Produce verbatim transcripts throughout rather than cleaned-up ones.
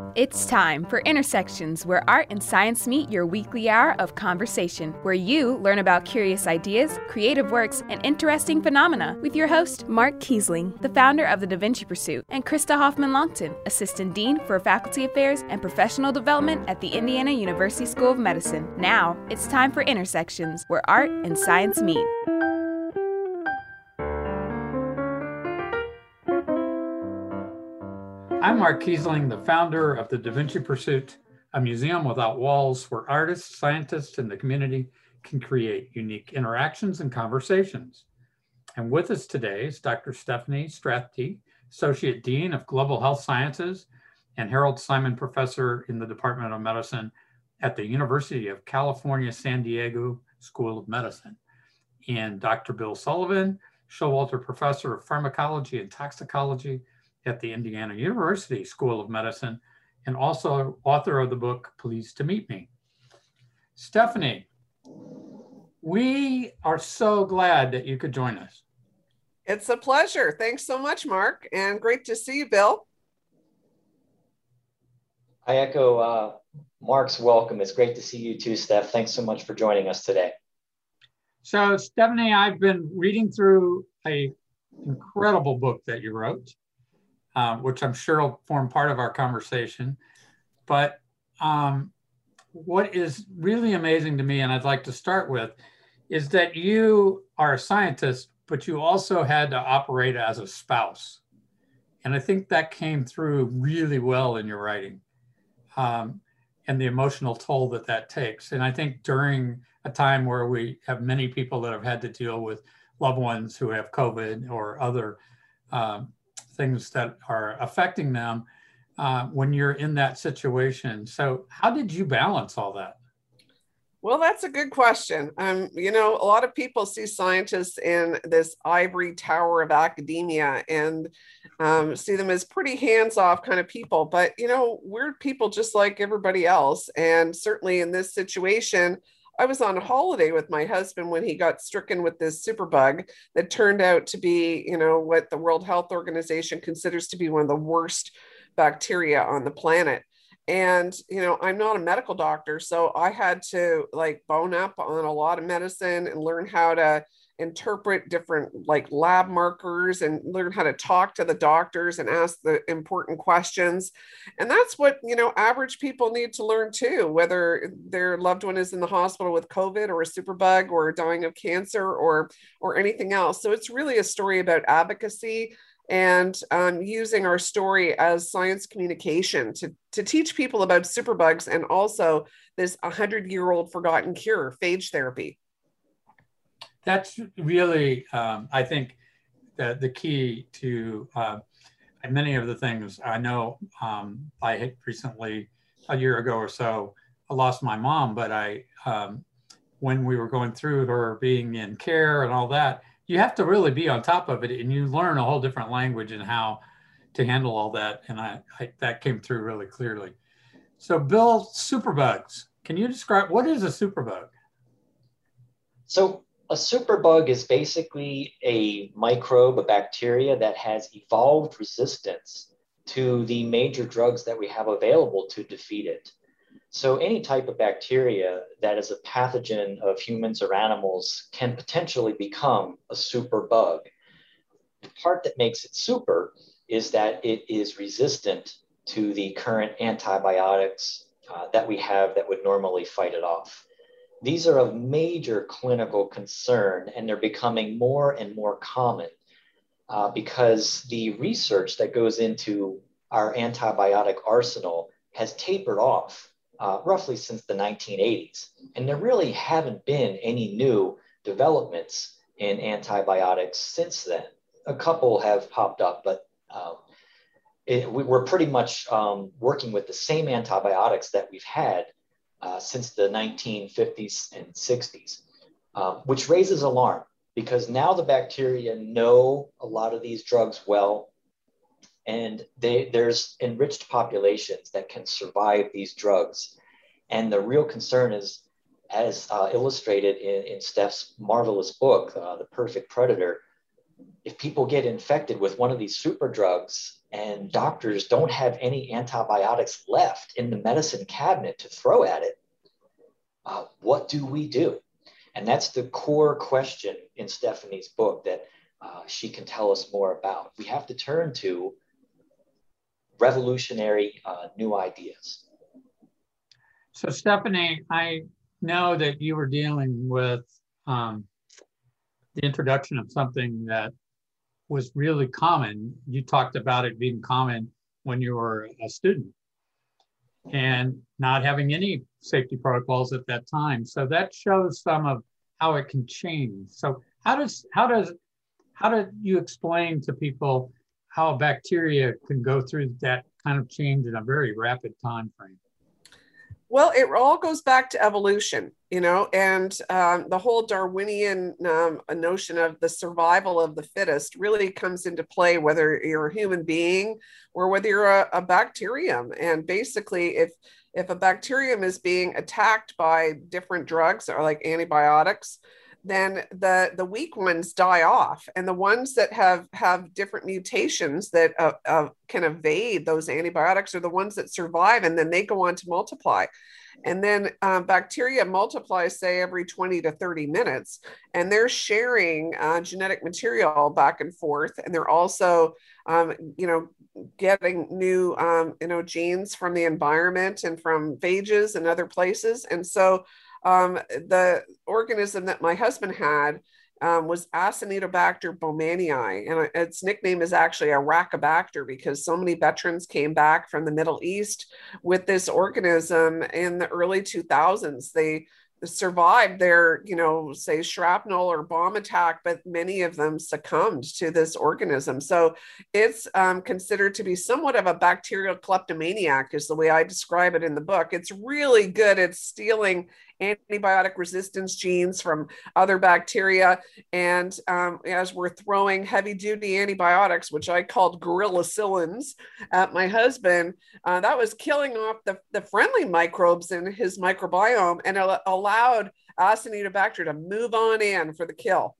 It's time for Intersections, where art and science meet, your weekly hour of conversation, where you learn about curious ideas, creative works, and interesting phenomena with your host, Mark Kiesling, the founder of the Da Vinci Pursuit, and Krista Hoffman-Longton, Assistant Dean for Faculty Affairs and Professional Development at the Indiana University School of Medicine. Now, it's time for Intersections, where art and science meet. I'm Mark Kiesling, the founder of the Da Vinci Pursuit, a museum without walls where artists, scientists, and the community can create unique interactions and conversations. And with us today is Doctor Stephanie Strathdee, Associate Dean of Global Health Sciences and Harold Simon Professor in the Department of Medicine at the University of California, San Diego School of Medicine, and Doctor Bill Sullivan, Showalter Professor of Pharmacology and Toxicology at the Indiana University School of Medicine, and also author of the book, Pleased to Meet Me. Stephanie, we are so glad that you could join us. It's a pleasure. Thanks so much, Mark, and great to see you, Bill. I echo uh, Mark's welcome. It's great to see you too, Steph. Thanks so much for joining us today. So, Stephanie, I've been reading through an incredible book that you wrote, Uh, which I'm sure will form part of our conversation. But um, what is really amazing to me, and I'd like to start with, is that you are a scientist, but you also had to operate as a spouse. And I think that came through really well in your writing, um, and the emotional toll that that takes. And I think during a time where we have many people that have had to deal with loved ones who have COVID or other um, things that are affecting them uh, when you're in that situation. So how did you balance all that? Well, that's a good question. Um, you know, a lot of people see scientists in this ivory tower of academia and um, see them as pretty hands-off kind of people. But, you know, we're people just like everybody else. And certainly in this situation, I was on holiday with my husband when he got stricken with this superbug that turned out to be, you know, what the World Health Organization considers to be one of the worst bacteria on the planet. And, you know, I'm not a medical doctor, so I had to like bone up on a lot of medicine and learn how to interpret different like lab markers and learn how to talk to the doctors and ask the important questions. And that's what, you know, average people need to learn too, whether their loved one is in the hospital with COVID or a superbug or dying of cancer or, or anything else. So it's really a story about advocacy and um, using our story as science communication to, to teach people about superbugs and also this one hundred year old forgotten cure, phage therapy. That's really, um, I think, the, the key to uh, many of the things. I know um, I had recently, a year ago or so, I lost my mom, but I, um, when we were going through her being in care and all that, you have to really be on top of it, and you learn a whole different language and how to handle all that. And I, I that came through really clearly. So Bill, superbugs, can you describe, what is a superbug? So a superbug is basically a microbe, a bacteria that has evolved resistance to the major drugs that we have available to defeat it. So any type of bacteria that is a pathogen of humans or animals can potentially become a superbug. The part that makes it super is that it is resistant to the current antibiotics uh, that we have that would normally fight it off. These are of major clinical concern, and they're becoming more and more common uh, because the research that goes into our antibiotic arsenal has tapered off uh, roughly since the nineteen eighties. And there really haven't been any new developments in antibiotics since then. A couple have popped up, but um, it, we, we're pretty much um, working with the same antibiotics that we've had Uh, since the nineteen fifties and sixties, um, which raises alarm because now the bacteria know a lot of these drugs well, and they, there's enriched populations that can survive these drugs. And the real concern is, as uh, illustrated in, in Steph's marvelous book, uh, The Perfect Predator, if people get infected with one of these super drugs, and doctors don't have any antibiotics left in the medicine cabinet to throw at it, uh, what do we do? And that's the core question in Stephanie's book that uh, she can tell us more about. We have to turn to revolutionary uh, new ideas. So Stephanie, I know that you were dealing with um, the introduction of something that was really common. You talked about it being common when you were a student and not having any safety protocols at that time. So that shows some of how it can change. So how does how does how do you explain to people how bacteria can go through that kind of change in a very rapid time frame? Well, it all goes back to evolution, you know, and um, the whole Darwinian um, notion of the survival of the fittest really comes into play, whether you're a human being or whether you're a, a bacterium. And basically, if if a bacterium is being attacked by different drugs or like antibiotics, then the the weak ones die off, and the ones that have have different mutations that uh, uh, can evade those antibiotics are the ones that survive, and then they go on to multiply. And then uh, bacteria multiply, say, every twenty to thirty minutes, and they're sharing uh, genetic material back and forth, and they're also um, you know getting new um, you know genes from the environment and from phages and other places. And so Um, the organism that my husband had um, was Acinetobacter baumannii, and its nickname is actually Arachibacter because so many veterans came back from the Middle East with this organism in the early two thousands. They survived their, you know, say shrapnel or bomb attack, but many of them succumbed to this organism. So it's um, considered to be somewhat of a bacterial kleptomaniac is the way I describe it in the book. It's really good at stealing antibiotic resistance genes from other bacteria. And um, as we're throwing heavy duty antibiotics, which I called gorillacillins at my husband, uh, that was killing off the, the friendly microbes in his microbiome and al- allowed Acinetobacter to move on in for the kill.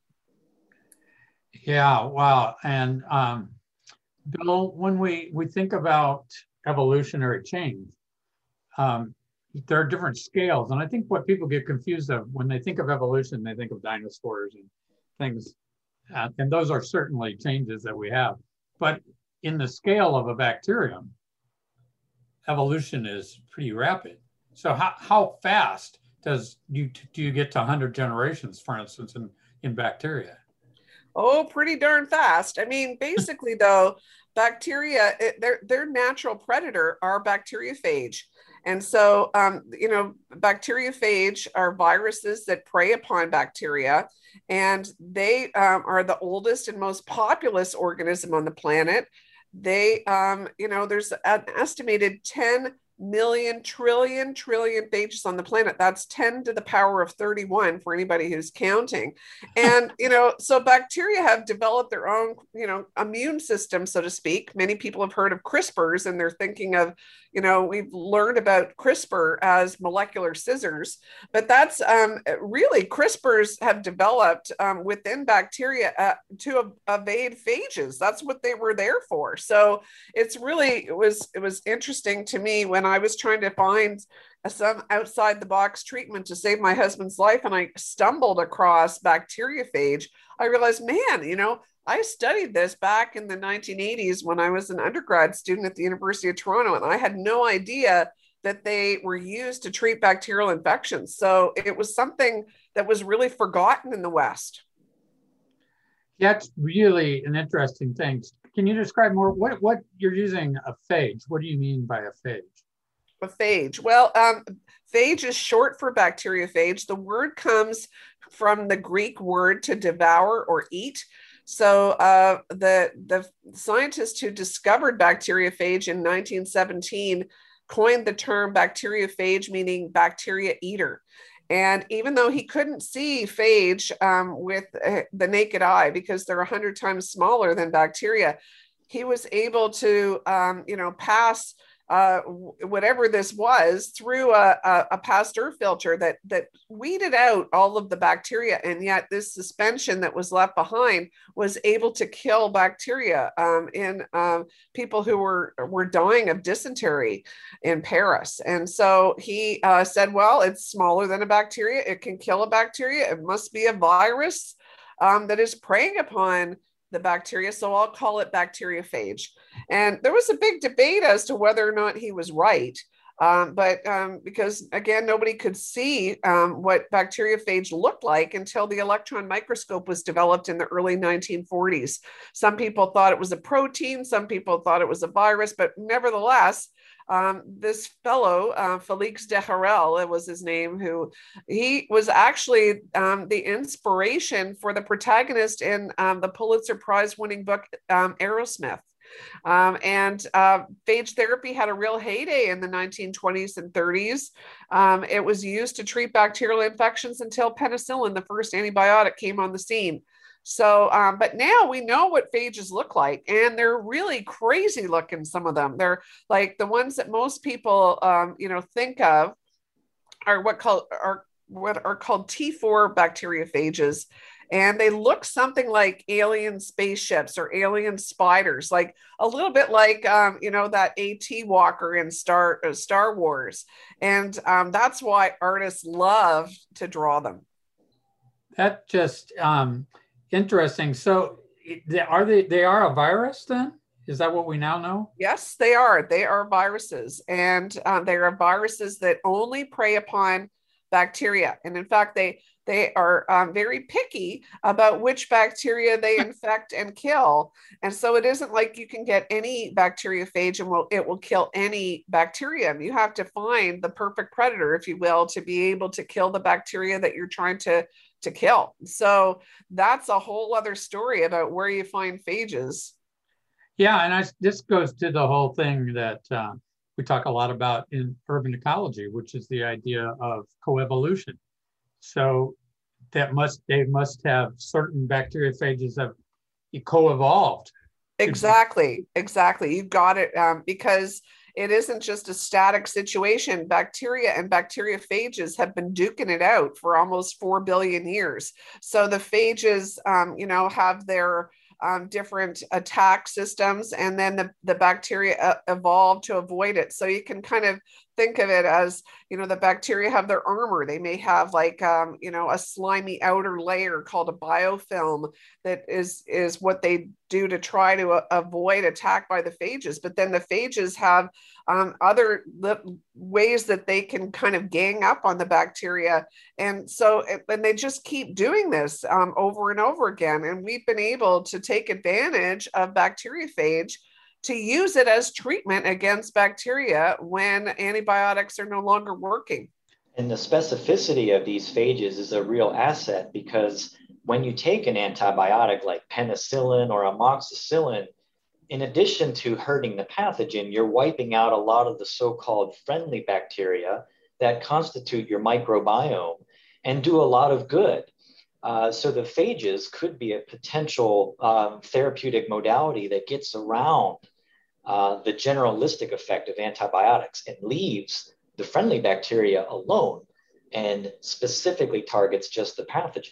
Yeah, wow. And um, Bill, when we, we think about evolutionary change, um, there are different scales. And I think what people get confused of when they think of evolution, they think of dinosaurs and things. Uh, and those are certainly changes that we have. But in the scale of a bacterium, evolution is pretty rapid. So how, how fast does you do you get to one hundred generations, for instance, in, in bacteria? Oh, pretty darn fast. I mean, basically, though, bacteria, it, their, their natural predator are bacteriophage. And so, um, you know, bacteriophage are viruses that prey upon bacteria, and they um, are the oldest and most populous organism on the planet. They, um, you know, there's an estimated ten million trillion trillion phages on the planet. That's ten to the power of thirty-one for anybody who's counting. And, you know, so bacteria have developed their own, you know, immune system, so to speak. Many people have heard of CRISPRs, and they're thinking of, you know, we've learned about CRISPR as molecular scissors, but that's um, really CRISPRs have developed um, within bacteria uh, to evade phages. That's what they were there for. So it's really, it was, it was interesting to me when I was trying to find some outside the box treatment to save my husband's life, and I stumbled across bacteriophage. I realized, man, you know, I studied this back in the nineteen eighties when I was an undergrad student at the University of Toronto, and I had no idea that they were used to treat bacterial infections. So it was something that was really forgotten in the West. That's really an interesting thing. Can you describe more what, what you're using a phage? What do you mean by a phage? A phage. Well, um, phage is short for bacteriophage. The word comes from the Greek word to devour or eat. So uh, the, the scientist who discovered bacteriophage in nineteen seventeen coined the term bacteriophage, meaning bacteria eater. And even though he couldn't see phage um, with uh, the naked eye, because they're one hundred times smaller than bacteria, he was able to, um, you know, pass uh, whatever this was through a, a, a Pasteur filter that that weeded out all of the bacteria, and yet this suspension that was left behind was able to kill bacteria um, in um, people who were were dying of dysentery in Paris. And so he uh, said, well, it's smaller than a bacteria. It can kill a bacteria. It must be a virus um, that is preying upon the bacteria, so I'll call it bacteriophage. And there was a big debate as to whether or not he was right. Um, but um, because, again, nobody could see um, what bacteriophage looked like until the electron microscope was developed in the early nineteen forties. Some people thought it was a protein, some people thought it was a virus, but nevertheless, Um, this fellow, uh, Felix Dejarel, it was his name, who he was actually um, the inspiration for the protagonist in um, the Pulitzer Prize winning book, um, Aerosmith. Um, and uh, phage therapy had a real heyday in the nineteen twenties and thirties. Um, it was used to treat bacterial infections until penicillin, the first antibiotic, came on the scene. So, um, but now we know what phages look like, and they're really crazy looking. Some of them, they're like the ones that most people, um, you know, think of are what called are what are called T four bacteriophages, and they look something like alien spaceships or alien spiders, like a little bit like, um, you know, that AT walker in Star uh, Star Wars, and um, that's why artists love to draw them. That just um, interesting. So, are they? They are a virus then? Is that what we now know? Yes, they are. They are viruses, and um, they are viruses that only prey upon bacteria. And in fact, they they are um, very picky about which bacteria they infect and kill. And so it isn't like you can get any bacteriophage and will, it will kill any bacterium. You have to find the perfect predator, if you will, to be able to kill the bacteria that you're trying to, to kill. So that's a whole other story about where you find phages. Yeah, and I, this goes to the whole thing that uh, we talk a lot about in urban ecology, which is the idea of coevolution. So that must they must have certain bacteriophages that co-evolved. Exactly, exactly. You got it, um, because it isn't just a static situation. Bacteria and bacteriophages have been duking it out for almost four billion years. So the phages, um, you know, have their Um, different attack systems, and then the, the bacteria uh, evolve to avoid it. So you can kind of think of it as, you know, the bacteria have their armor. They may have like, um, you know, a slimy outer layer called a biofilm that is, is what they do to try to uh, avoid attack by the phages. But then the phages have um, other ways that they can kind of gang up on the bacteria. And so, and they just keep doing this um, over and over again. And we've been able to take advantage of bacteriophage to use it as treatment against bacteria when antibiotics are no longer working. And the specificity of these phages is a real asset, because when you take an antibiotic like penicillin or amoxicillin, in addition to hurting the pathogen, you're wiping out a lot of the so-called friendly bacteria that constitute your microbiome and do a lot of good. Uh, so the phages could be a potential um, therapeutic modality that gets around uh, the generalistic effect of antibiotics and leaves the friendly bacteria alone and specifically targets just the pathogen.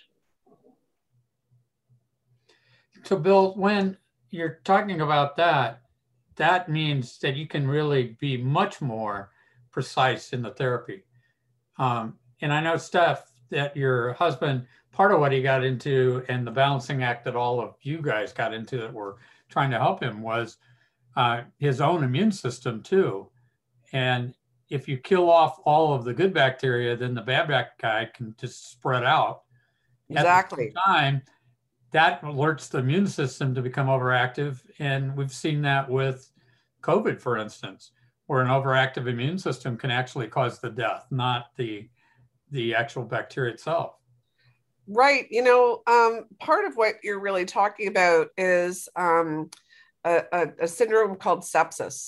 So Bill, when you're talking about that, that means that you can really be much more precise in the therapy. Um, and I know, Steph, that your husband, part of what he got into and the balancing act that all of you guys got into that were trying to help him was uh, his own immune system too. And if you kill off all of the good bacteria, then the bad guy can just spread out. Exactly. At the same time, that alerts the immune system to become overactive. And we've seen that with COVID, for instance, where an overactive immune system can actually cause the death, not the, the actual bacteria itself. Right. You know, um, part of what you're really talking about is um, a, a, a syndrome called sepsis.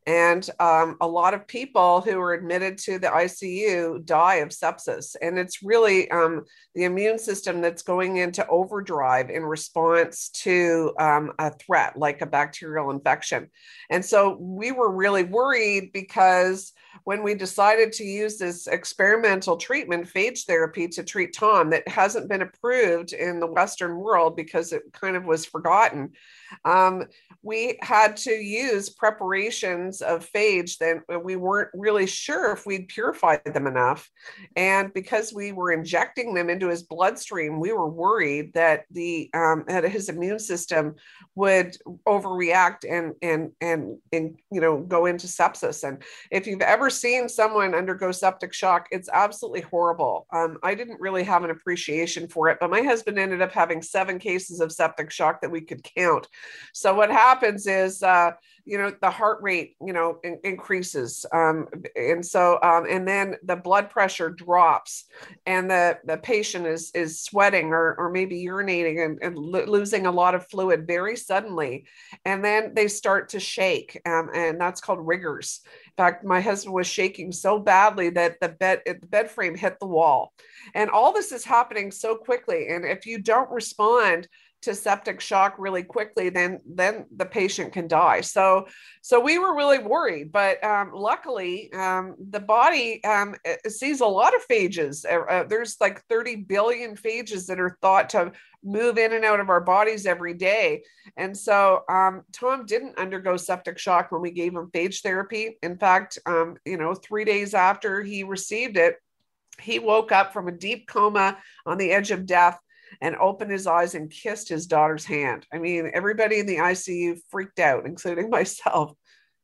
And um, a lot of people who are admitted to the I C U die of sepsis. And it's really um, the immune system that's going into overdrive in response to um, a threat like a bacterial infection. And so we were really worried because when we decided to use this experimental treatment, phage therapy, to treat Tom, that hasn't been approved in the Western world because it kind of was forgotten, um, we had to use preparations of phage that we weren't really sure if we'd purified them enough. And because we were injecting them into his bloodstream, we were worried that the um, that his immune system would overreact and and and and you know go into sepsis. And if you've ever seen someone undergo septic shock, it's absolutely horrible. Um, I didn't really have an appreciation for it, but my husband ended up having seven cases of septic shock that we could count. So what happens is, uh, you know, the heart rate, you know, in, increases. Um, and so, um, and then the blood pressure drops and the, the patient is, is sweating or, or maybe urinating and, and lo- losing a lot of fluid very suddenly. And then they start to shake. Um, and that's called rigors. In fact, my husband was shaking so badly that the bed, the bed frame hit the wall. And all this is happening so quickly. And if you don't respond to septic shock really quickly, then then the patient can die. So so we were really worried, but um, luckily um, the body um, sees a lot of phages. Uh, there's like thirty billion phages that are thought to move in and out of our bodies every day. And so um, Tom didn't undergo septic shock when we gave him phage therapy. In fact, um, you know, three days after he received it, he woke up from a deep coma on the edge of death and opened his eyes and kissed his daughter's hand. I mean, everybody in the I C U freaked out, including myself.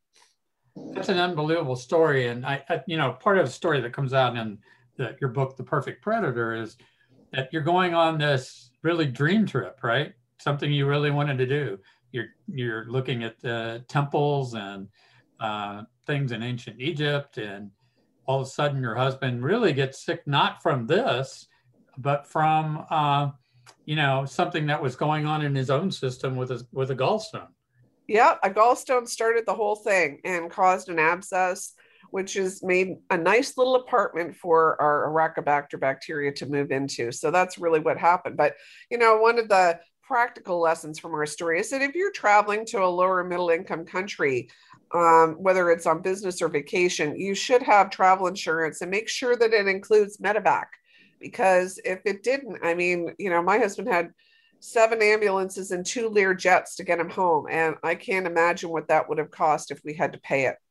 That's an unbelievable story. And I, I you know, part of the story that comes out in the, your book, The Perfect Predator, is that you're going on this really dream trip, right? Something you really wanted to do. You're, you're looking at the temples and uh, things in ancient Egypt, and all of a sudden your husband really gets sick, not from this, but from, uh, you know, something that was going on in his own system with a, with a gallstone. Yeah, a gallstone started the whole thing and caused an abscess, which has made a nice little apartment for our Aracobacter bacteria to move into. So that's really what happened. But, you know, one of the practical lessons from our story is that if you're traveling to a lower middle income country, um, whether it's on business or vacation, you should have travel insurance and make sure that it includes medevac. Because if it didn't, I mean, you know, my husband had seven ambulances and two Lear jets to get him home. And I can't imagine what that would have cost if we had to pay it.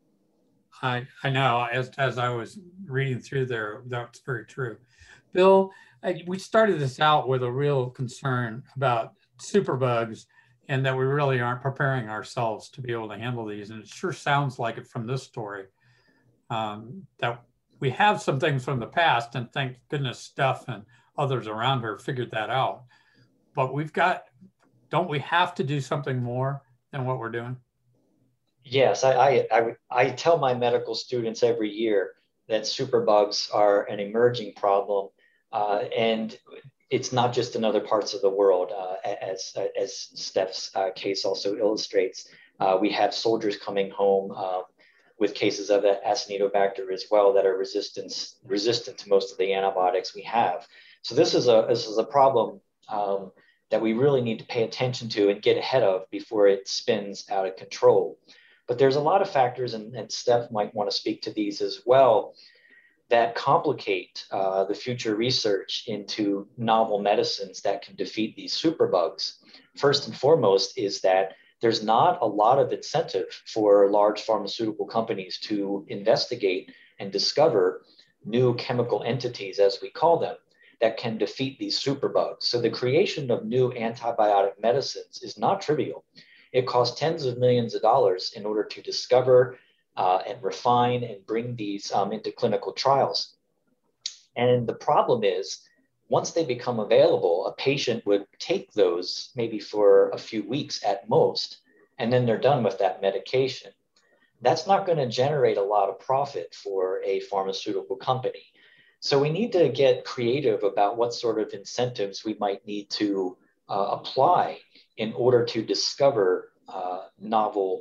I, I know, as, as I was reading through there, that's very true. Bill, I, we started this out with a real concern about superbugs and that we really aren't preparing ourselves to be able to handle these. And it sure sounds like it from this story, um, that we have some things from the past, and thank goodness Steph and others around her figured that out. But we've got, don't we have to do something more than what we're doing? Yes, I, I, I, I tell my medical students every year that superbugs are an emerging problem, uh, and it's not just in other parts of the world, uh, as, as Steph's uh, case also illustrates. Uh, we have soldiers coming home um, with cases of that Acinetobacter as well that are resistant resistant to most of the antibiotics we have. So this is a this is a problem um, that we really need to pay attention to and get ahead of before it spins out of control. But there's a lot of factors, and, and Steph might want to speak to these as well, that complicate uh, the future research into novel medicines that can defeat these superbugs. First and foremost is that there's not a lot of incentive for large pharmaceutical companies to investigate and discover new chemical entities, as we call them, that can defeat these superbugs. So the creation of new antibiotic medicines is not trivial. It costs tens of millions of dollars in order to discover uh, and refine and bring these um, into clinical trials. And the problem is, once they become available, a patient would take those maybe for a few weeks at most, and then they're done with that medication. That's not going to generate a lot of profit for a pharmaceutical company. So we need to get creative about what sort of incentives we might need to uh, apply in order to discover uh, novel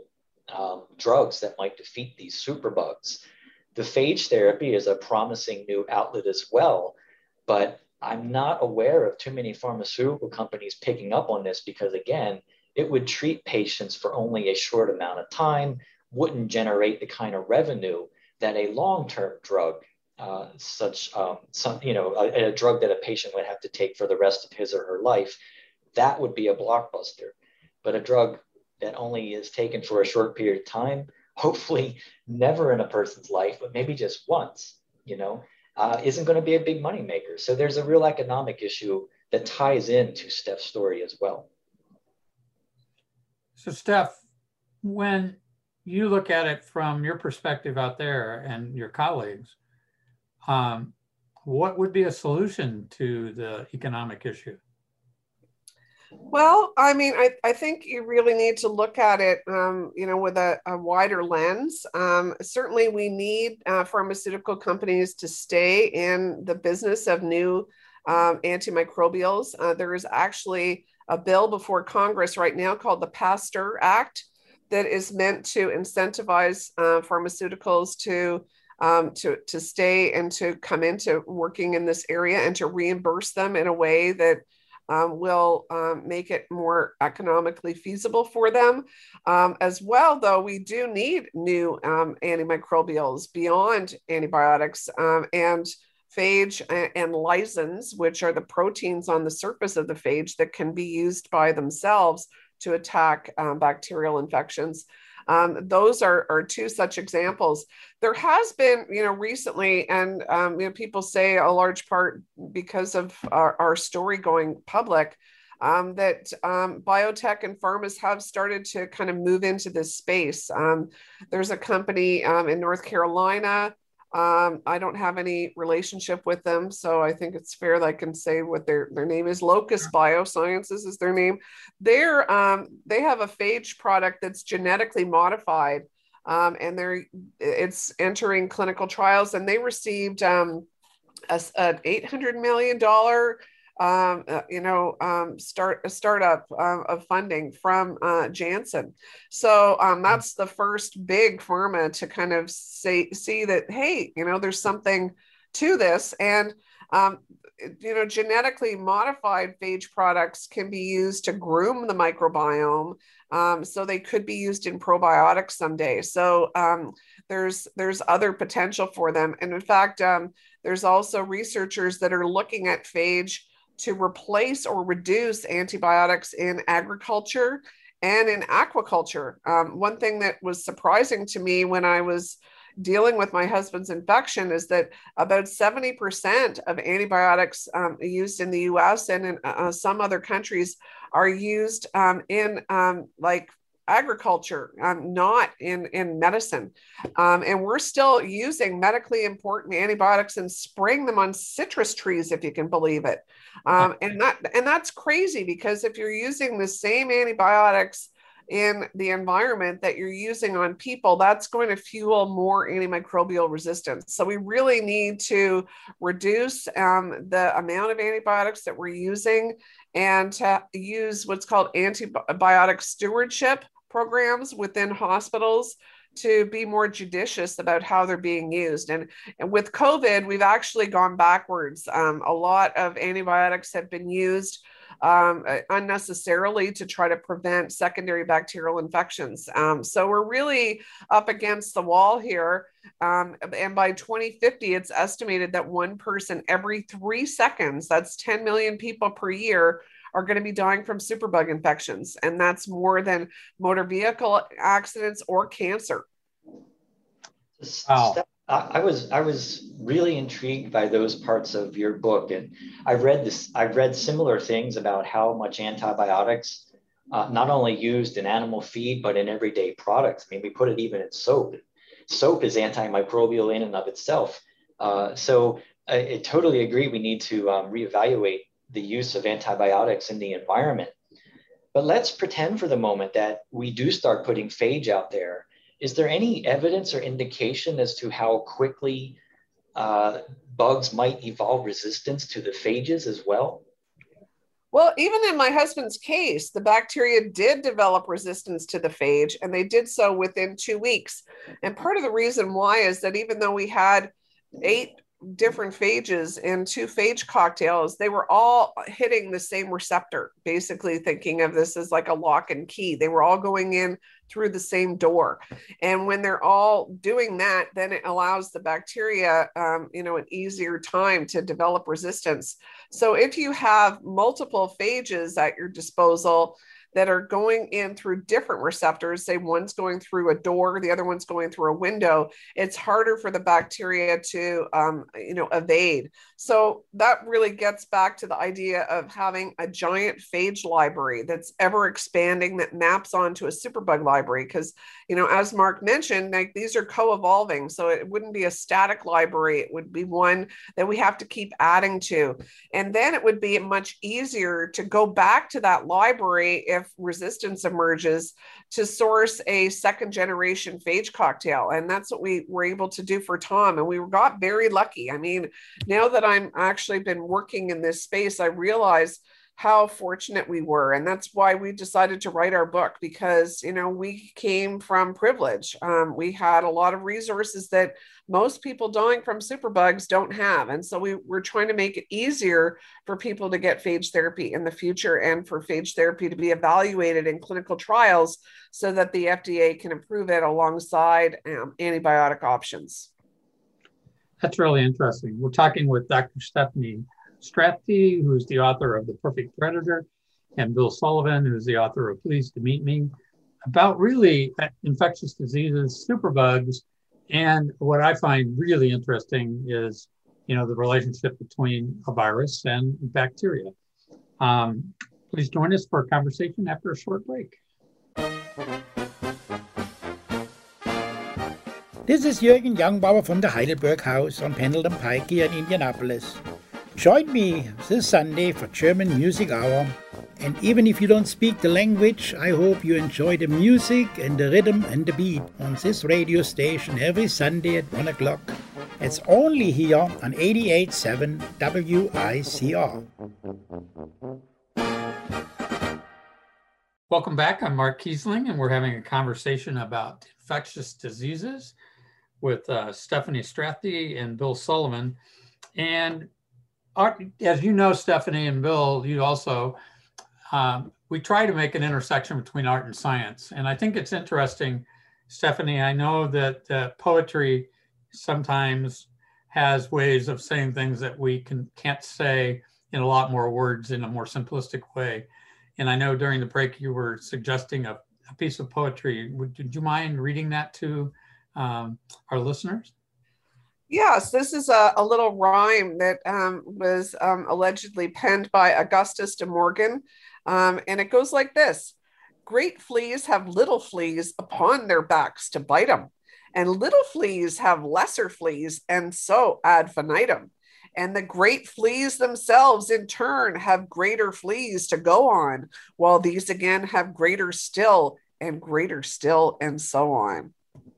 um, drugs that might defeat these superbugs. The phage therapy is a promising new outlet as well, but I'm not aware of too many pharmaceutical companies picking up on this because, again, it would treat patients for only a short amount of time, wouldn't generate the kind of revenue that a long-term drug, uh, such um, some, you know, a, a drug that a patient would have to take for the rest of his or her life, that would be a blockbuster. But a drug that only is taken for a short period of time, hopefully never in a person's life, but maybe just once, you know, uh, isn't going to be a big moneymaker. So there's a real economic issue that ties into Steph's story as well. So Steph, when you look at it from your perspective out there and your colleagues, um, what would be a solution to the economic issue? Well, I mean, I, I think you really need to look at it, um, you know, with a, a wider lens. Um, certainly, we need uh, pharmaceutical companies to stay in the business of new um, antimicrobials. Uh, there is actually a bill before Congress right now called the PASTEUR Act that is meant to incentivize uh, pharmaceuticals to um, to to stay and to come into working in this area and to reimburse them in a way that Um, will um, make it more economically feasible for them. Um, as well, though, we do need new um, antimicrobials beyond antibiotics um, and phage and, and lysins, which are the proteins on the surface of the phage that can be used by themselves to attack um, bacterial infections. Um, those are, are two such examples. There has been, you know, recently, and um, you know, people say a large part because of our, our story going public, um, that um, biotech and pharmas have started to kind of move into this space. Um, there's a company um, in North Carolina. Um, I don't have any relationship with them, so I think it's fair that I can say what their, their name is. Locus Biosciences is their name. They're um, they have a phage product that's genetically modified, um, and they're it's entering clinical trials. And they received um, a, an eight hundred million dollars um, uh, you know, um, start a startup uh, of funding from uh, Janssen. So um, that's the first big pharma to kind of say, see that, hey, you know, there's something to this. And, um, you know, genetically modified phage products can be used to groom the microbiome. Um, so they could be used in probiotics someday. So um, there's, there's other potential for them. And in fact, um, there's also researchers that are looking at phage to replace or reduce antibiotics in agriculture and in aquaculture. Um, one thing that was surprising to me when I was dealing with my husband's infection is that about seventy percent of antibiotics um, used in the U S and in uh, some other countries are used um, in um, like agriculture, um, not in, in medicine. Um, and we're still using medically important antibiotics and spraying them on citrus trees, if you can believe it. Um, and that and that's crazy, because if you're using the same antibiotics in the environment that you're using on people, that's going to fuel more antimicrobial resistance. So we really need to reduce um, the amount of antibiotics that we're using and to use what's called antibiotic stewardship programs within hospitals to be more judicious about how they're being used. And, and with COVID, we've actually gone backwards. Um, a lot of antibiotics have been used um, unnecessarily to try to prevent secondary bacterial infections. Um, so we're really up against the wall here. Um, and by twenty fifty, it's estimated that one person every three seconds, that's ten million people per year, are going to be dying from superbug infections. And that's more than motor vehicle accidents or cancer. Wow. I was I was really intrigued by those parts of your book, and I've read this. I've read similar things about how much antibiotics, uh, not only used in animal feed but in everyday products. I mean, we put it even in soap. Soap is antimicrobial in and of itself. Uh, so I, I totally agree. We need to um, reevaluate the use of antibiotics in the environment. But let's pretend for the moment that we do start putting phage out there. Is there any evidence or indication as to how quickly uh, bugs might evolve resistance to the phages as well? Well, even in my husband's case, the bacteria did develop resistance to the phage, and they did so within two weeks. And part of the reason why is that even though we had eight different phages in two phage cocktails, they were all hitting the same receptor, basically thinking of this as like a lock and key. They were all going in through the same door. And when they're all doing that, then it allows the bacteria, um, you know, an easier time to develop resistance. So if you have multiple phages at your disposal that are going in through different receptors, say one's going through a door, the other one's going through a window, it's harder for the bacteria to, um, you know, evade. So that really gets back to the idea of having a giant phage library that's ever expanding, that maps onto a superbug library. Because, you know, as Mark mentioned, like these are co-evolving. So it wouldn't be a static library. It would be one that we have to keep adding to. And then it would be much easier to go back to that library if resistance emerges, to source a second generation phage cocktail. And that's what we were able to do for Tom. And we got very lucky. I mean, now that I'm actually been working in this space, I realize how fortunate we were. And that's why we decided to write our book, because, you know, we came from privilege. Um, we had a lot of resources that most people dying from superbugs don't have. And so we were trying to make it easier for people to get phage therapy in the future, and for phage therapy to be evaluated in clinical trials so that the F D A can approve it alongside um, antibiotic options. That's really interesting. We're talking with Doctor Stephanie Strathdee, who's the author of The Perfect Predator, and Bill Sullivan, who's the author of Pleased to Meet Me, about really infectious diseases, superbugs. And what I find really interesting is, you know, the relationship between a virus and bacteria. Um, please join us for a conversation after a short break. This is Jürgen Youngbauer from the Heidelberg House on Pendleton Pike here in Indianapolis. Join me this Sunday for German Music Hour. And even if you don't speak the language, I hope you enjoy the music and the rhythm and the beat on this radio station every Sunday at one o'clock. It's only here on eighty-eight point seven W I C R. Welcome back. I'm Mark Kiesling, and we're having a conversation about infectious diseases with uh, Stephanie Strathdee and Bill Sullivan. And our, as you know, Stephanie and Bill, you also, um, we try to make an intersection between art and science. And I think it's interesting, Stephanie, I know that uh, poetry sometimes has ways of saying things that we can, can't say in a lot more words in a more simplistic way. And I know during the break you were suggesting a, a piece of poetry. Would, would you mind reading that to um, our listeners? Yes, this is a, a little rhyme that um, was um, allegedly penned by Augustus de Morgan. Um, and it goes like this: great fleas have little fleas upon their backs to bite them, and little fleas have lesser fleas, and so ad infinitum. And the great fleas themselves in turn have greater fleas to go on, while these again have greater still and greater still, and so on.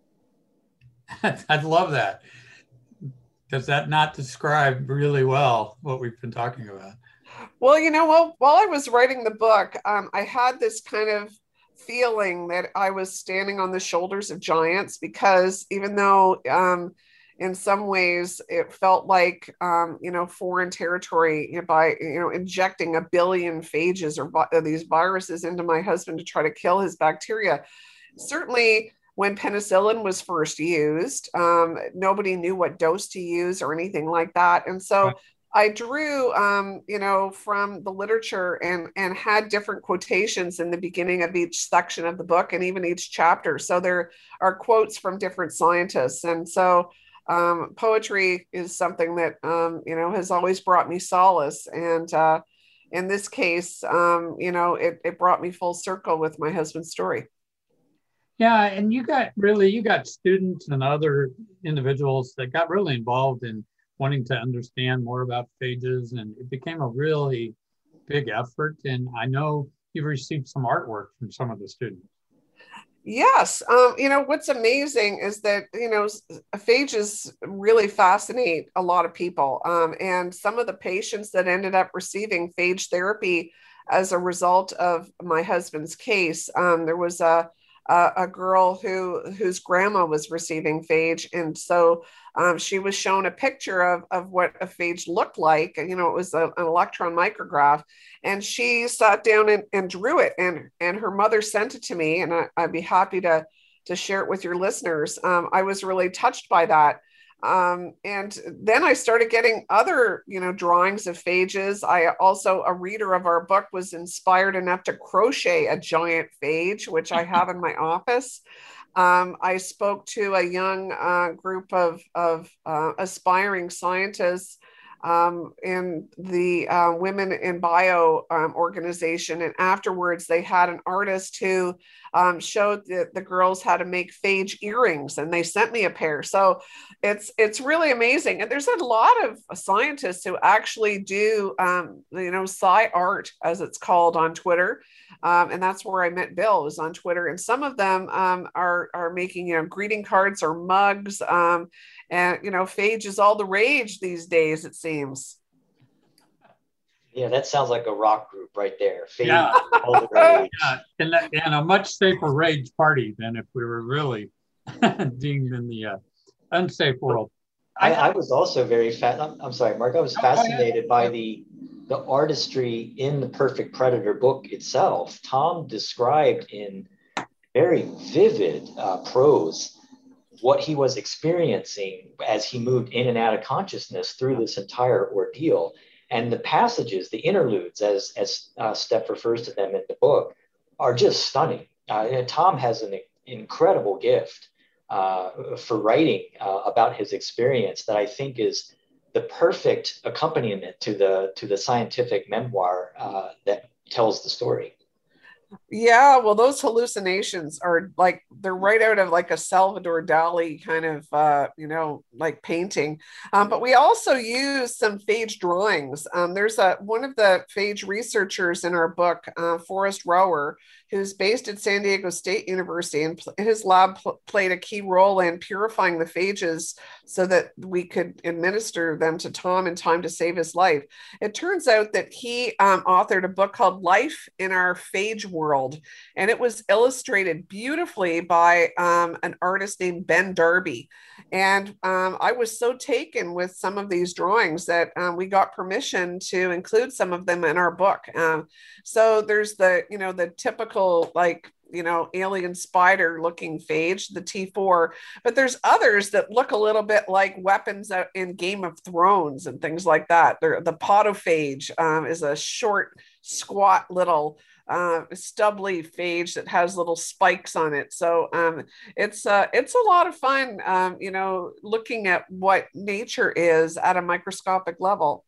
I'd love that. Does that not describe really well what we've been talking about? Well, you know, while, while I was writing the book, um, I had this kind of feeling that I was standing on the shoulders of giants, because even though um, in some ways it felt like, um, you know, foreign territory, you know, by, you know, injecting a billion phages or vi- these viruses into my husband to try to kill his bacteria. Certainly, when penicillin was first used, um, nobody knew what dose to use or anything like that. And so right. I drew, um, you know, from the literature and, and had different quotations in the beginning of each section of the book and even each chapter. So there are quotes from different scientists. And so um, poetry is something that, um, you know, has always brought me solace. And uh, in this case, um, you know, it, it brought me full circle with my husband's story. Yeah, and you got really, you got students and other individuals that got really involved in wanting to understand more about phages, and it became a really big effort. And I know you've received some artwork from some of the students. Yes. Um, you know, what's amazing is that, you know, phages really fascinate a lot of people. Um, and some of the patients that ended up receiving phage therapy as a result of my husband's case. Um, there was a, a, a girl who whose grandma was receiving phage. And so um, she was shown a picture of, of what a phage looked like. You know, it was a, an electron micrograph. And she sat down and, and drew it. And, and her mother sent it to me. And I, I'd be happy to, to share it with your listeners. Um, I was really touched by that. Um, and then I started getting other, you know, drawings of phages. I also, a reader of our book, was inspired enough to crochet a giant phage, which I have in my office. Um, I spoke to a young uh, group of, of uh, aspiring scientists um, in the uh, Women in Bio um, organization. And afterwards, they had an artist who um, showed the, the girls how to make phage earrings, and they sent me a pair. So it's it's really amazing. And there's a lot of scientists who actually do, um, you know, sci art, as it's called, on Twitter. Um, and that's where I met Bill, was on Twitter. And some of them um, are, are making, you know, greeting cards or mugs. Um, and, you know, phage is all the rage these days, it seems. Yeah, that sounds like a rock group right there. Phage, yeah. all the rage. Yeah. And, that, and a much safer rage party than if we were really deemed in the uh, unsafe world. I, I was also very fat. I'm, I'm sorry, Mark. I was fascinated by the the artistry in the Perfect Predator book itself. Tom described in very vivid uh, prose what he was experiencing as he moved in and out of consciousness through this entire ordeal. And the passages, the interludes, as as uh, Steph refers to them in the book, are just stunning. Uh, and Tom has an incredible gift uh, for writing uh, about his experience that I think is the perfect accompaniment to the to the scientific memoir uh, that tells the story. Yeah, well, those hallucinations are like, they're right out of like a Salvador Dali kind of, uh, you know, like painting. Um, but we also use some phage drawings. Um, there's a one of the phage researchers in our book, uh, Forrest Rower, who's based at San Diego State University, and pl- his lab pl- played a key role in purifying the phages so that we could administer them to Tom in time to save his life. It turns out that he um, authored a book called Life in Our Phage World, and it was illustrated beautifully by um, an artist named Ben Darby. And um, I was so taken with some of these drawings that um, we got permission to include some of them in our book. Um, so there's the, you know, the typical, like, you know, alien spider looking phage, the T four, but there's others that look a little bit like weapons in Game of Thrones and things like that. They're, the podophage um, is a short, squat little uh, stubbly phage that has little spikes on it. So um, it's uh, it's a lot of fun, um, you know, looking at what nature is at a microscopic level.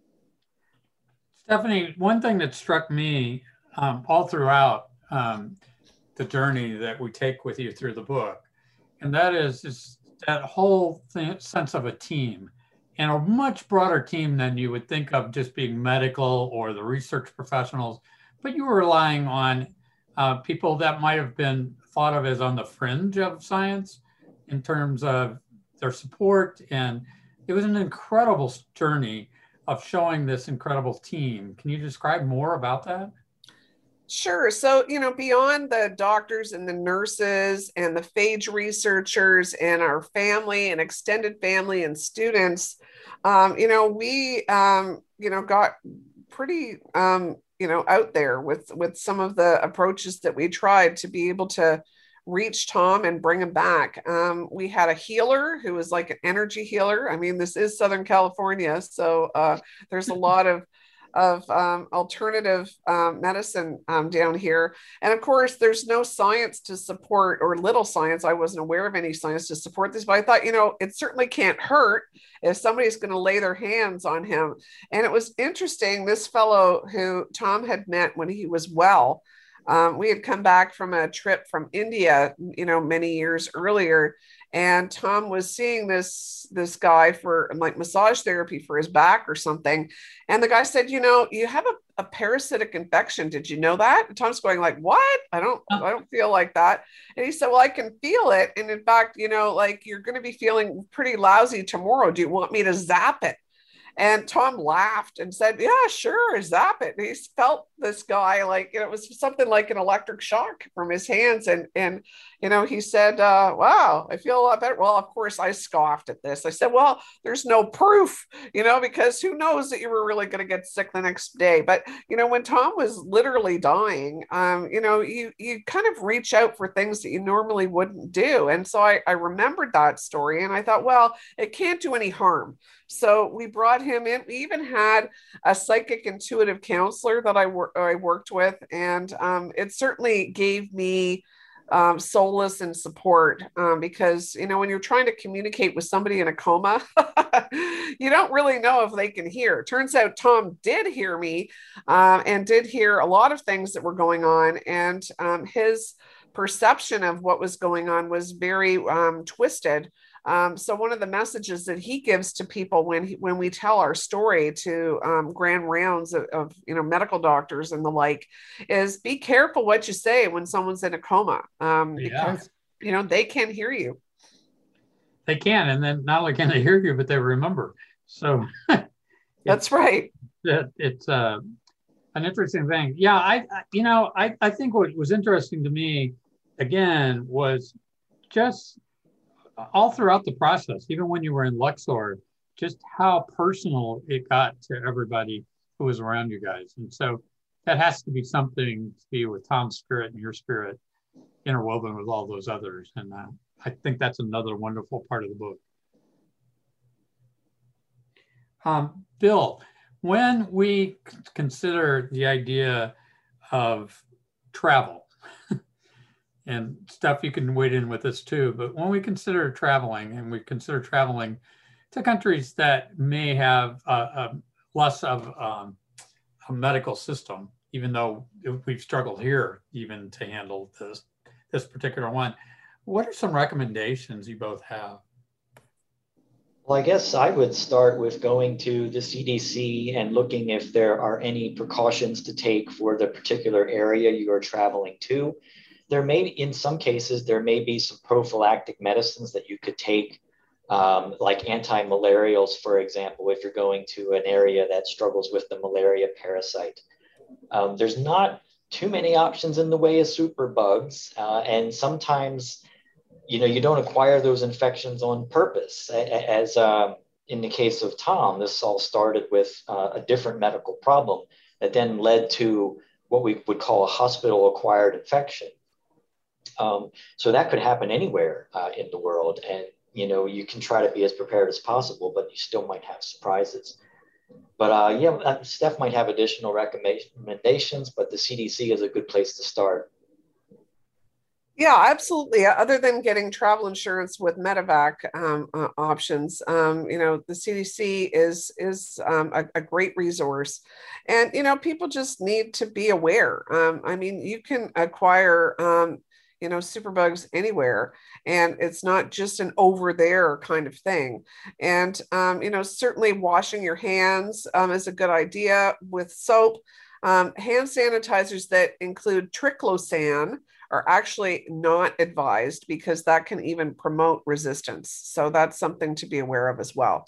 Stephanie, one thing that struck me um, all throughout um, the journey that we take with you through the book, and that is, is that whole thing, sense of a team, and a much broader team than you would think of just being medical or the research professionals, but you were relying on uh, people that might have been thought of as on the fringe of science in terms of their support. And it was an incredible journey of showing this incredible team. Can you describe more about that? Sure. So, you know, beyond the doctors and the nurses and the phage researchers and our family and extended family and students, um, you know, we, um, you know, got pretty, um, you know, out there with, with some of the approaches that we tried to be able to reach Tom and bring him back. Um, we had a healer who was like an energy healer. I mean, this is Southern California, so uh, there's a lot of of um, alternative um, medicine um, down here. And of course, there's no science to support, or little science. I wasn't aware of any science to support this, but I thought, you know, it certainly can't hurt if somebody's going to lay their hands on him. And it was interesting, this fellow who Tom had met when he was well, um, we had come back from a trip from India, you know, many years earlier, and Tom was seeing this, this guy for like massage therapy for his back or something. And the guy said, you know, you have a, a parasitic infection. Did you know that? And Tom's going like, what? I don't, I don't feel like that. And he said, well, I can feel it. And in fact, you know, like, you're going to be feeling pretty lousy tomorrow. Do you want me to zap it? And Tom laughed and said, yeah, sure, zap it. And he felt this guy like, you know, it was something like an electric shock from his hands. And, and you know, he said, uh, wow, I feel a lot better. Well, of course, I scoffed at this. I said, well, there's no proof, you know, because who knows that you were really going to get sick the next day. But, you know, when Tom was literally dying, um, you know, you, you kind of reach out for things that you normally wouldn't do. And so I, I remembered that story and I thought, well, it can't do any harm. So we brought him in. We even had a psychic intuitive counselor that I, wor- I worked with. And um, it certainly gave me um, solace and support um, because, you know, when you're trying to communicate with somebody in a coma, you don't really know if they can hear. It turns out Tom did hear me uh, and did hear a lot of things that were going on. And um, his perception of what was going on was very um, twisted. Um, so one of the messages that he gives to people when he, when we tell our story to um, grand rounds of, of you know medical doctors and the like is be careful what you say when someone's in a coma um, Yeah. because you know they can hear you. They can, and then not only can they hear you, but they remember. So that's right. It, it's uh, an interesting thing. Yeah, I, I you know I I think what was interesting to me again was just all throughout the process, even when you were in Luxor, just how personal it got to everybody who was around you guys. And so that has to be something to be with Tom's spirit and your spirit interwoven with all those others. And uh, I think that's another wonderful part of the book. Um, Bill, when we consider the idea of travel, and Steph, you can wade in with this too, but when we consider traveling and we consider traveling to countries that may have a, a less of um, a medical system, even though we've struggled here even to handle this, this particular one, what are some recommendations you both have? Well, I guess I would start with going to the C D C and looking if there are any precautions to take for the particular area you are traveling to. There may, in some cases, there may be some prophylactic medicines that you could take, um, like anti-malarials, for example, if you're going to an area that struggles with the malaria parasite. Um, there's not too many options in the way of superbugs, uh, and sometimes, you know, you don't acquire those infections on purpose. As uh, in the case of Tom, this all started with uh, a different medical problem that then led to what we would call a hospital-acquired infection. Um, so that could happen anywhere uh, in the world. And, you know, you can try to be as prepared as possible, but you still might have surprises. But uh, yeah, Steph might have additional recommendations, but the C D C is a good place to start. Yeah, absolutely. Other than getting travel insurance with medevac um, uh, options, um, you know, the C D C is is um, a, a great resource, and you know, people just need to be aware. Um, I mean, you can acquire, um, you know, superbugs anywhere, and it's not just an over there kind of thing. And um, you know, certainly washing your hands um, is a good idea with soap. Um, hand sanitizers that include triclosan are actually not advised because that can even promote resistance. So that's something to be aware of as well.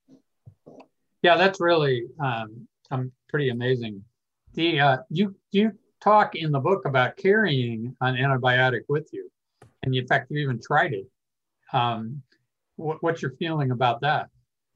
Yeah, that's really um, um, pretty amazing. The uh, you you talk in the book about carrying an antibiotic with you, and in fact, you even tried it. Um, what, what's your feeling about that?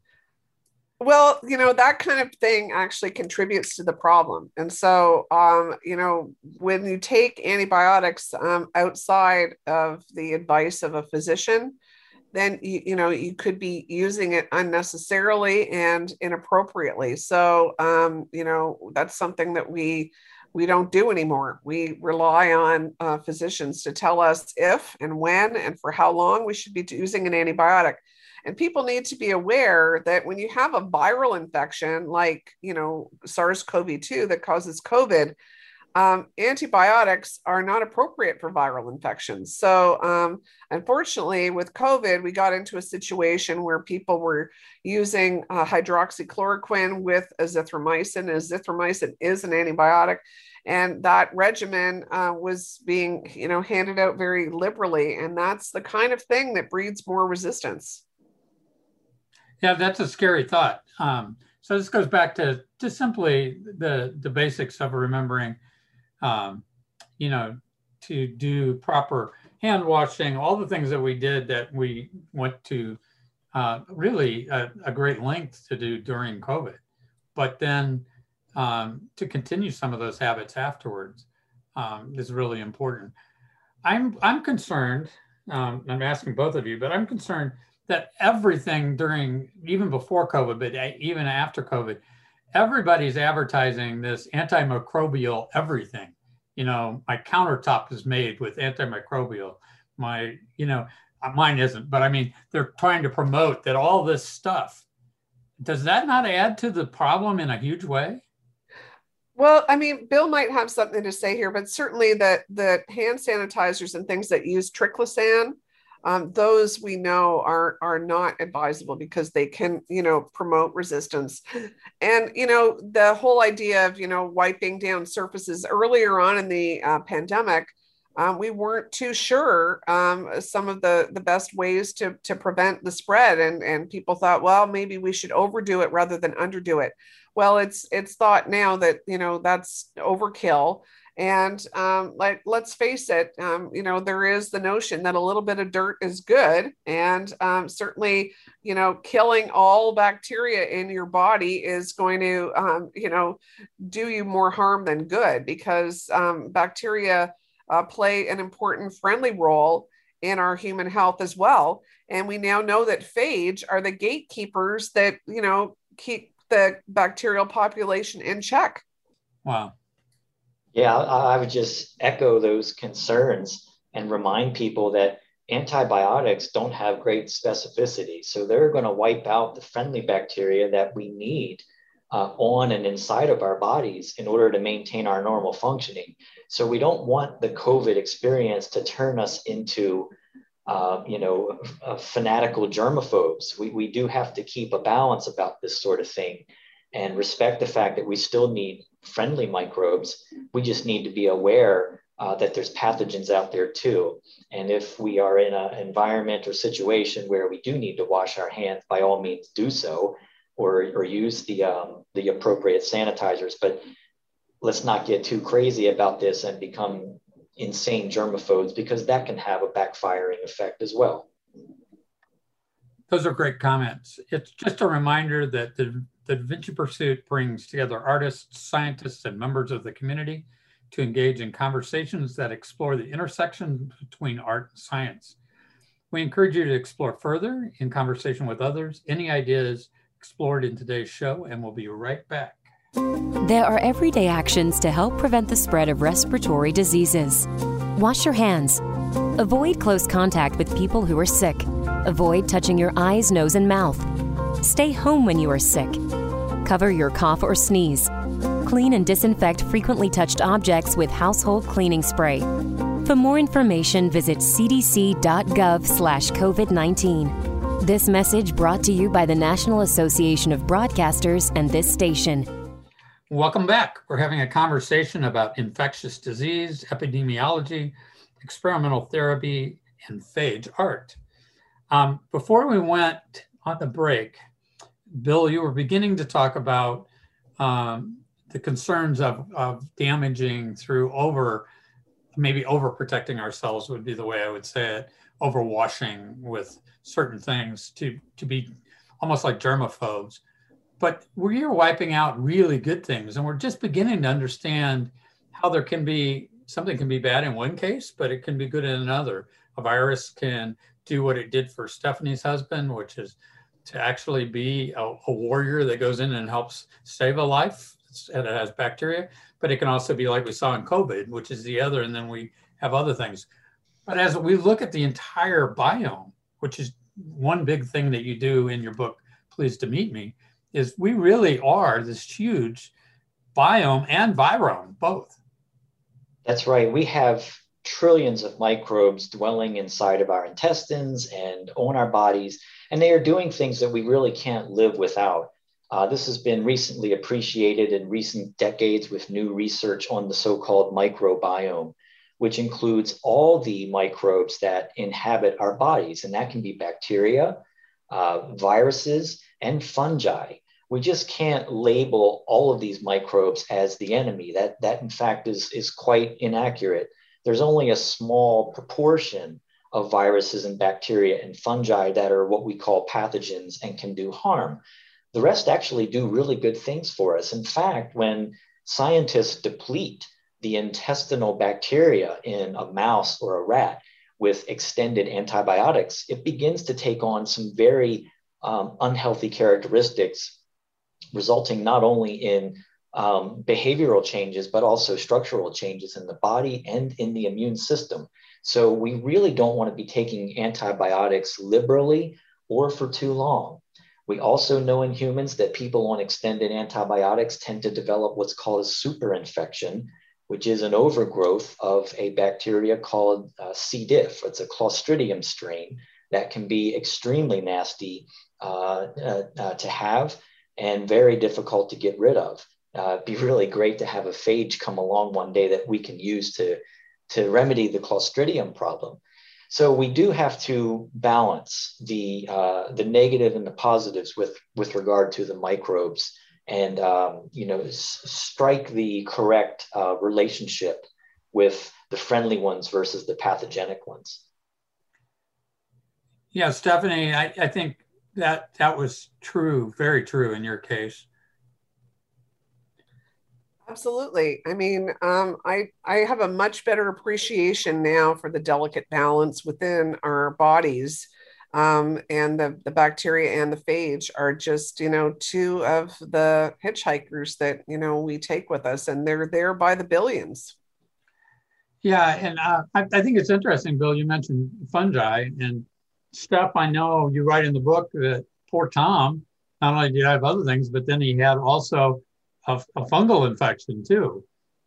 Well, you know, that kind of thing actually contributes to the problem. And so, um, you know, when you take antibiotics um, outside of the advice of a physician, then, you, you know, you could be using it unnecessarily and inappropriately. So, um, you know, that's something that we we don't do anymore. We rely on uh, physicians to tell us if and when and for how long we should be using an antibiotic. And people need to be aware that when you have a viral infection like, you know, SARS CoV two that causes COVID, um, antibiotics are not appropriate for viral infections. So um, unfortunately, with COVID, we got into a situation where people were using uh, hydroxychloroquine with azithromycin. Azithromycin is an antibiotic. And that regimen uh, was being, you know, handed out very liberally. And that's the kind of thing that breeds more resistance. Yeah, that's a scary thought. Um, So this goes back to just simply the, the basics of remembering, um, you know, to do proper hand washing, all the things that we did that we went to uh, really a, a great length to do during COVID, but then um, to continue some of those habits afterwards um, is really important. I'm, I'm concerned, um, I'm asking both of you, but I'm concerned that everything during, even before COVID, but even after COVID, everybody's advertising this antimicrobial everything. You know, my countertop is made with antimicrobial. My, you know, mine isn't, but I mean, they're trying to promote that all this stuff. Does that not add to the problem in a huge way? Well, I mean, Bill might have something to say here, but certainly that the hand sanitizers and things that use triclosan, Um, those we know are are not advisable because they can, you know, promote resistance. And, you know, the whole idea of, you know, wiping down surfaces earlier on in the uh, pandemic, um, we weren't too sure um, some of the, the best ways to, to prevent the spread. And, and people thought, well, maybe we should overdo it rather than underdo it. Well, it's it's thought now that, you know, that's overkill. And um, like, let's face it, um, you know, there is the notion that a little bit of dirt is good. And um, certainly, you know, killing all bacteria in your body is going to, um, you know, do you more harm than good, because um, bacteria uh, play an important friendly role in our human health as well. And we now know that phage are the gatekeepers that, you know, keep the bacterial population in check. Wow. Yeah, I, I would just echo those concerns and remind people that antibiotics don't have great specificity. So they're going to wipe out the friendly bacteria that we need uh, on and inside of our bodies in order to maintain our normal functioning. So we don't want the COVID experience to turn us into, uh, you know, uh, fanatical germaphobes. We, we do have to keep a balance about this sort of thing and respect the fact that we still need friendly microbes. We just need to be aware uh, that there's pathogens out there too. And if we are in an environment or situation where we do need to wash our hands, by all means do so, or, or use the, um, the appropriate sanitizers. But let's not get too crazy about this and become insane germaphobes, because that can have a backfiring effect as well. Those are great comments. It's just a reminder that the, the Da Vinci Pursuit brings together artists, scientists, and members of the community to engage in conversations that explore the intersection between art and science. We encourage you to explore further in conversation with others, any ideas explored in today's show, and we'll be right back. There are everyday actions to help prevent the spread of respiratory diseases. Wash your hands. Avoid close contact with people who are sick. Avoid touching your eyes, nose, and mouth. Stay home when you are sick. Cover your cough or sneeze. Clean and disinfect frequently touched objects with household cleaning spray. For more information, visit c d c dot gov slash covid nineteen. This message brought to you by the National Association of Broadcasters and this station. Welcome back. We're having a conversation about infectious disease, epidemiology, experimental therapy, and phage art. Um, before we went on the break, Bill, you were beginning to talk about um, the concerns of, of damaging through over, maybe overprotecting ourselves would be the way I would say it, overwashing with certain things to, to be almost like germaphobes. But we're wiping out really good things, and we're just beginning to understand how there can be, something can be bad in one case, but it can be good in another. A virus can do what it did for Stephanie's husband, which is to actually be a, a warrior that goes in and helps save a life, and it has bacteria, but it can also be like we saw in COVID, which is the other, and then we have other things. But as we look at the entire biome, which is one big thing that you do in your book, Pleased to Meet Me, is we really are this huge biome and virome, both. That's right. We have trillions of microbes dwelling inside of our intestines and on our bodies, and they are doing things that we really can't live without. Uh, this has been recently appreciated in recent decades with new research on the so-called microbiome, which includes all the microbes that inhabit our bodies, and that can be bacteria, uh, viruses, and fungi. we just can't label all of these microbes as the enemy. That, that in fact is, is quite inaccurate. There's only a small proportion of viruses and bacteria and fungi that are what we call pathogens and can do harm. The rest actually do really good things for us. In fact, when scientists deplete the intestinal bacteria in a mouse or a rat with extended antibiotics, it begins to take on some very um, unhealthy characteristics, resulting not only in um, behavioral changes, but also structural changes in the body and in the immune system. So we really don't want to be taking antibiotics liberally or for too long. We also know in humans that people on extended antibiotics tend to develop what's called a superinfection, which is an overgrowth of a bacteria called uh, C. diff. It's a Clostridium strain that can be extremely nasty uh, uh, uh, to have and very difficult to get rid of. Uh, it'd be really great to have a phage come along one day that we can use to, to remedy the Clostridium problem. So we do have to balance the, uh, the negative and the positives with, with regard to the microbes and, um, you know, s- strike the correct uh, relationship with the friendly ones versus the pathogenic ones. Yeah, Stephanie, I, I think that that was true, very true in your case. Absolutely. I mean, um, I I have a much better appreciation now for the delicate balance within our bodies, um, and the the bacteria and the phage are just, you know, two of the hitchhikers that, you know, we take with us, and they're there by the billions. Yeah, and uh, I, I think it's interesting, Bill, you mentioned fungi, and Steph, I know you write in the book that poor Tom, not only did he have other things, but then he had also a, a fungal infection too.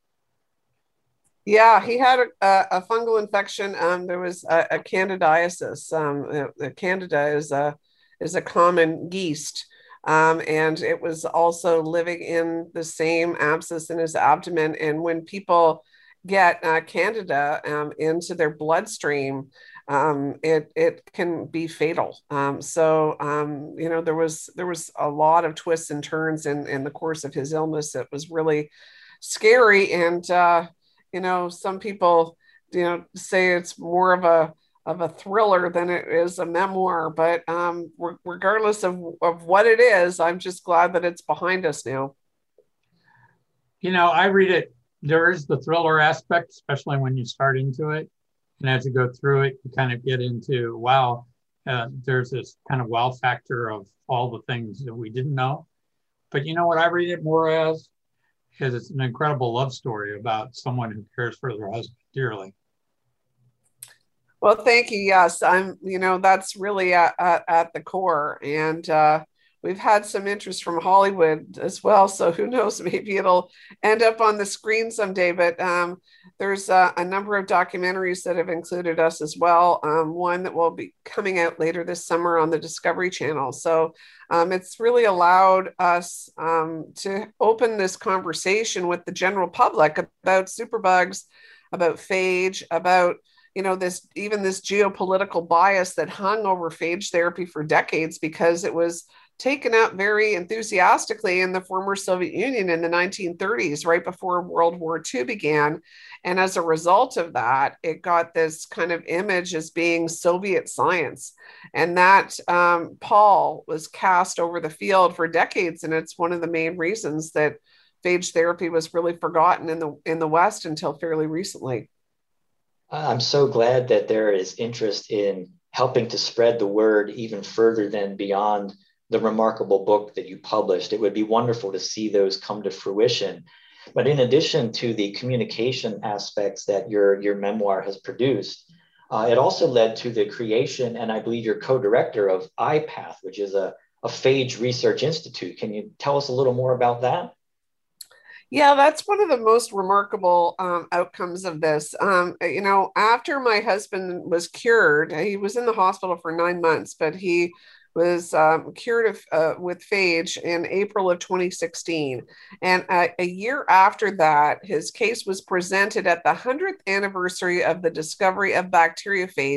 Yeah, he had a, a fungal infection. Um, there was a, a candidiasis. Um, the candida is a is a common yeast, um, and it was also living in the same abscess in his abdomen. And when people get uh, candida um, into their bloodstream, um, it it can be fatal. Um, so um, you know, there was there was a lot of twists and turns in in the course of his illness. It was really scary, and uh, you know, some people, you know, say it's more of a of a thriller than it is a memoir. But um, re- regardless of of what it is, I'm just glad that it's behind us now. You know, I read it, there is the thriller aspect, especially when you start into it. And as you go through it, you kind of get into, wow, uh, there's this kind of wow factor of all the things that we didn't know. But you know what I read it more as? Because it's an incredible love story about someone who cares for their husband dearly. Well, thank you. Yes, I'm, you know, that's really at, at, at the core. And uh, we've had some interest from Hollywood as well. So who knows, maybe it'll end up on the screen someday. But um, there's uh, a number of documentaries that have included us as well. Um, one that will be coming out later this summer on the Discovery Channel. So um, it's really allowed us um, to open this conversation with the general public about superbugs, about phage, about, you know, this, even this geopolitical bias that hung over phage therapy for decades because it was taken up very enthusiastically in the former Soviet Union in the nineteen thirties, right before World War Two began. And as a result of that, it got this kind of image as being Soviet science. And that um, pall was cast over the field for decades. And it's one of the main reasons that phage therapy was really forgotten in the in the West until fairly recently. I'm so glad that there is interest in helping to spread the word even further than beyond the remarkable book that you published. It would be wonderful to see those come to fruition. But in addition to the communication aspects that your, your memoir has produced, uh, it also led to the creation, and I believe you're co-director of I PATH, which is a, a phage research institute. Can you tell us a little more about that? Yeah, that's one of the most remarkable um, outcomes of this. Um, you know, after my husband was cured, he was in the hospital for nine months, but he was um, cured of, uh, with phage in April of twenty sixteen. And uh, a year after that, his case was presented at the one hundredth anniversary of the discovery of bacteriophage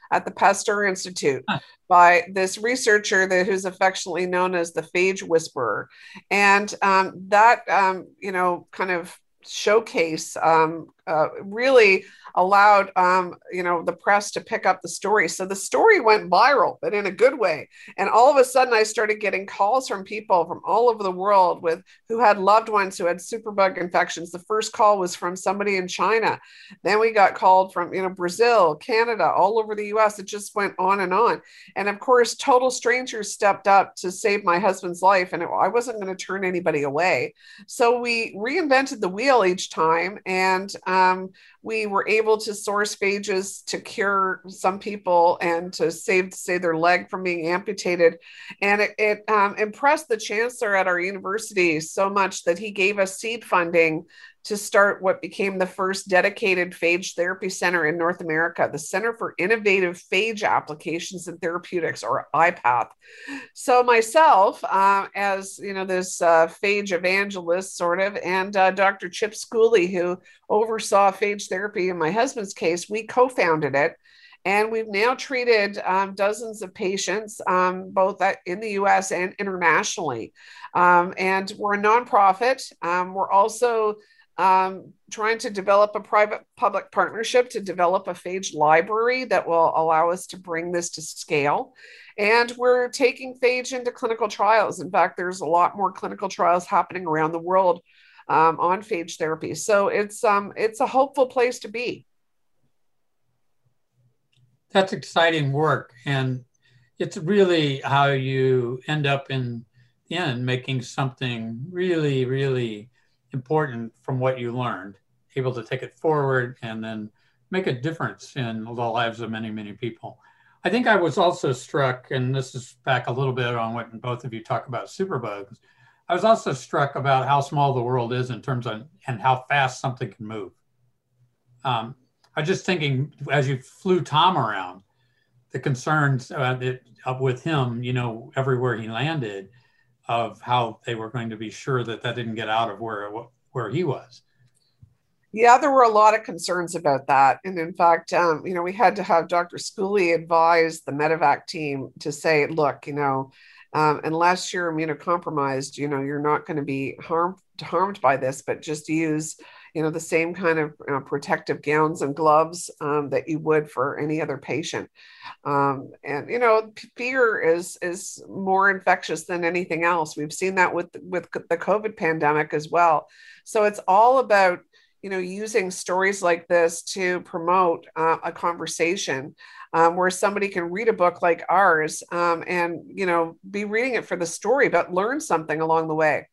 at the Pasteur Institute huh. by this researcher that who's affectionately known as the phage whisperer. And um, that, um, you know, kind of showcase um, uh, really allowed, um, you know, the press to pick up the story. So the story went viral, but in a good way. And all of a sudden I started getting calls from people from all over the world with who had loved ones who had superbug infections. The first call was from somebody in China. Then we got called from, you know, Brazil, Canada, all over the U S. It just went on and on. And of course, total strangers stepped up to save my husband's life. And it, I wasn't going to turn anybody away. So we reinvented the wheel each time. And um, we were able to source phages to cure some people and to save, say, their leg from being amputated. And it, it um, impressed the chancellor at our university so much that he gave us seed funding to start what became the first dedicated phage therapy center in North America, the Center for Innovative Phage Applications and Therapeutics, or I PATH. So myself, uh, as you know, this uh, phage evangelist sort of, and uh, Doctor Chip Schooley, who oversaw phage therapy in my husband's case, we co-founded it. And we've now treated um, dozens of patients, um, both in the U S and internationally. Um, and we're a nonprofit. Um, we're also Um, trying to develop a private-public partnership to develop a phage library that will allow us to bring this to scale. And we're taking phage into clinical trials. In fact, there's a lot more clinical trials happening around the world um, on phage therapy. So it's, um, it's a hopeful place to be. That's exciting work. And it's really how you end up in the end making something really, really important from what you learned, able to take it forward and then make a difference in the lives of many, many people. I think I was also struck, and this is back a little bit on what both of you talk about superbugs, I was also struck about how small the world is in terms of, and how fast something can move. Um, I was just thinking, as you flew Tom around, the concerns uh, that, uh, with him, you know, everywhere he landed, of how they were going to be sure that that didn't get out of where, where he was. Yeah, there were a lot of concerns about that. And in fact, um, you know, we had to have Doctor Schooley advise the medevac team to say, look, you know, um, unless you're immunocompromised, you know, you're not going to be harmed, harmed by this, but just use, you know, the same kind of uh, protective gowns and gloves um, that you would for any other patient. Um, and, you know, fear is, is more infectious than anything else. We've seen that with, with the COVID pandemic as well. So it's all about, you know, using stories like this to promote uh, a conversation um, where somebody can read a book like ours um, and, you know, be reading it for the story, but learn something along the way.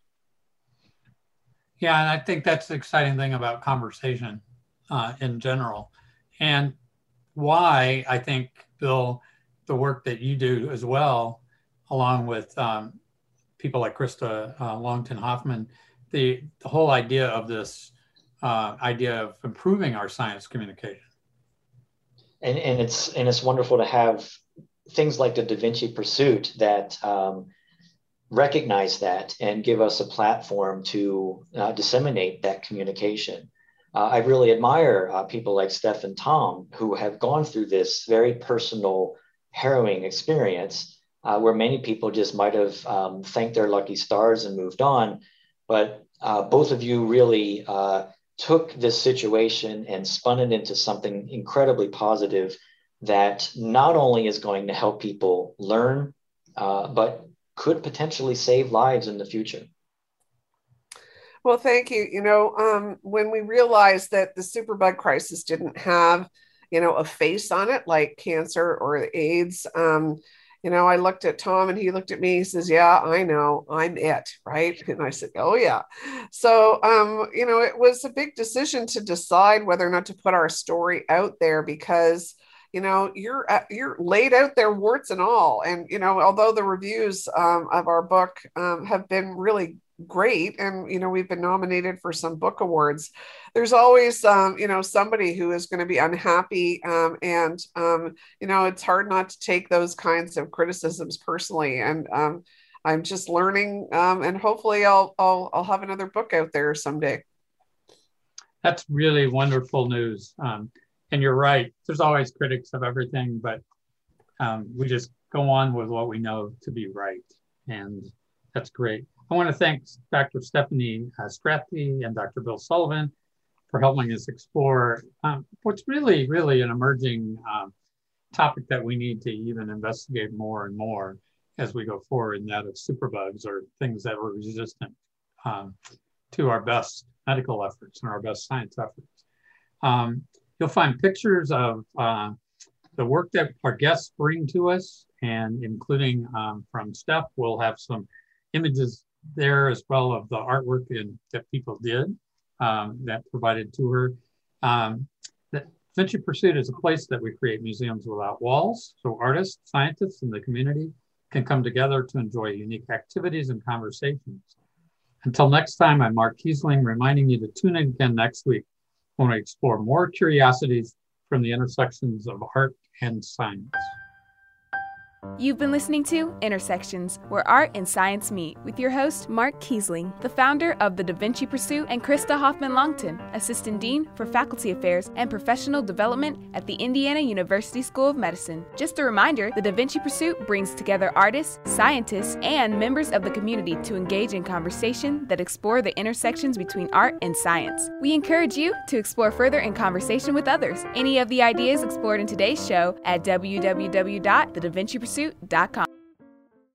Yeah, and I think that's the exciting thing about conversation uh, in general. And why I think, Bill, the work that you do as well, along with um, people like Krista uh, Longton Hoffman, the, the whole idea of this uh, idea of improving our science communication. And, and, it's, and it's wonderful to have things like the Da Vinci Pursuit that um, recognize that and give us a platform to uh, disseminate that communication. Uh, I really admire uh, people like Steph and Tom who have gone through this very personal, harrowing experience uh, where many people just might have um, thanked their lucky stars and moved on. But uh, both of you really uh, took this situation and spun it into something incredibly positive that not only is going to help people learn, uh, but could potentially save lives in the future. Well, thank you. You know, um, when we realized that the superbug crisis didn't have, you know, a face on it like cancer or AIDS, um, you know, I looked at Tom and he looked at me, he says, yeah, I know, I'm it, right? And I said, oh yeah. So, um, you know, it was a big decision to decide whether or not to put our story out there because you know, you're you're laid out there, warts and all. And, you know, although the reviews um, of our book um, have been really great, and, you know, we've been nominated for some book awards, there's always, um, you know, somebody who is going to be unhappy. Um, and, um, you know, it's hard not to take those kinds of criticisms personally. And um, I'm just learning um, and hopefully I'll, I'll, I'll have another book out there someday. That's really wonderful news. Um, and you're right. There's always critics of everything, but um, we just go on with what we know to be right. And that's great. I want to thank Doctor Stephanie uh, Strathy and Doctor Bill Sullivan for helping us explore um, what's really, really an emerging um, topic that we need to even investigate more and more as we go forward, and that of superbugs, or things that were resistant um, to our best medical efforts and our best science efforts. Um, you'll find pictures of uh, the work that our guests bring to us, and including um, from Steph, we'll have some images there as well of the artwork in, that people did um, that provided to her. Um, the Da Vinci Pursuit is a place that we create museums without walls, so artists, scientists, and the community can come together to enjoy unique activities and conversations. Until next time, I'm Mark Kiesling, reminding you to tune in again next week when we explore more curiosities from the intersections of art and science. You've been listening to Intersections, where art and science meet, with your host, Mark Kiesling, the founder of the Da Vinci Pursuit, and Krista Hoffman-Longton, Assistant Dean for Faculty Affairs and Professional Development at the Indiana University School of Medicine. Just a reminder, the Da Vinci Pursuit brings together artists, scientists, and members of the community to engage in conversation that explore the intersections between art and science. We encourage you to explore further in conversation with others. Any of the ideas explored in today's show at w w w dot the da vinci pursuit dot com.